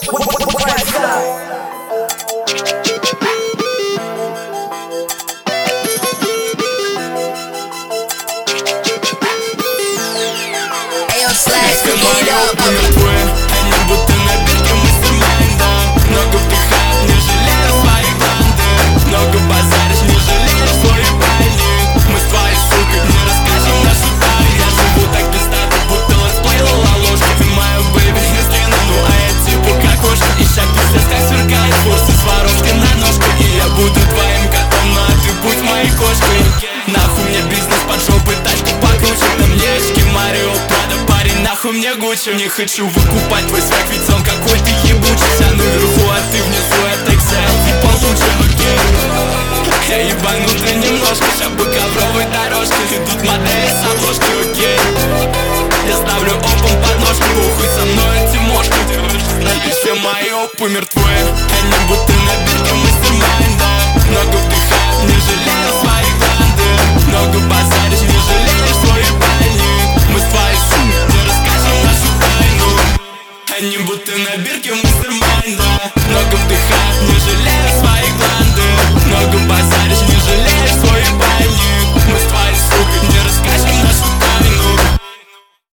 Много вдыхаешь, не жалеешь своих банды. Много базаришь, не жалеешь свои бани. Мы с твоей сукой не расскажем нашу тайну. Я живу так без стата, будто летсплеила ложки. Ты моя бэйби, не стрина, ну а я типа как кошка. И шаг пиздец, как сверкает курсы с воровкой на ножкой. И я буду твоим котом, ну а ты будь моей кошкой. Нахуй мне бизнес под жопой, тачку покруче. На мне очки Марио Прада, парень, нахуй мне Гуччи. Не хочу выкупать твой свек, ведь он какой-то ебучий. Вся наверху, а ты внизу, это XL и получше, окей. Я ебанутый немножко, ща по ковровой дорожке идут модели с обложки, окей. Я ставлю опом подножку, похуй со мной эти мошки. И все мои опы мертвы, они будто на бирке мастер-майнда. Много вдыхаешь, не жалеешь своих банды. Много базаришь, не жалеешь свои бани. Мы с твоей суммой не расскажем нашу тайну. Они будто на бирке мастер-майнда. Много вдыхаешь, не жалеешь